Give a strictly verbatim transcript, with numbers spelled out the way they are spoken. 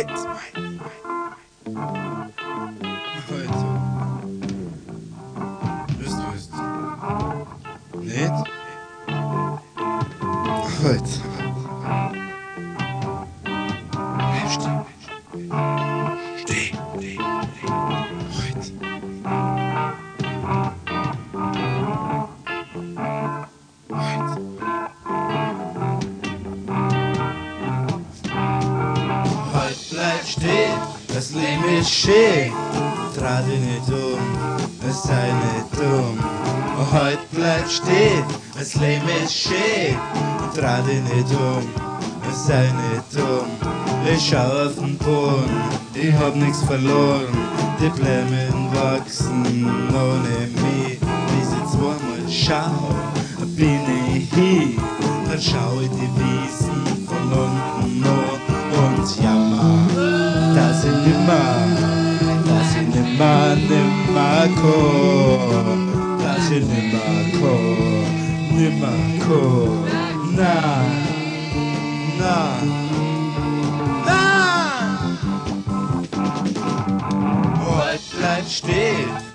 Heute. Heute. Wisst ihr, wisst ihr. Nicht? Heute. Bleib stehen. Steh. Steh. Heute. Heute. Heute bleib stehen, das Leben ist schön. Dreh dich nicht um, es sei nicht dumm. Heute bleib stehen, das Leben ist schön. Dreh dich nicht um, es sei nicht dumm. Ich schau auf den Boden, ich hab nix verloren. Die Blämen wachsen ohne mich. Bis ich zweimal schau, bin ich hier. Dann schau ich die Wiesen von unten an und jammer, dass ich nimmer, dass ich nimmer, nimmer komm, dass ich nimmer komm, nimmer komm, na, na, na. Heute bleib stehen.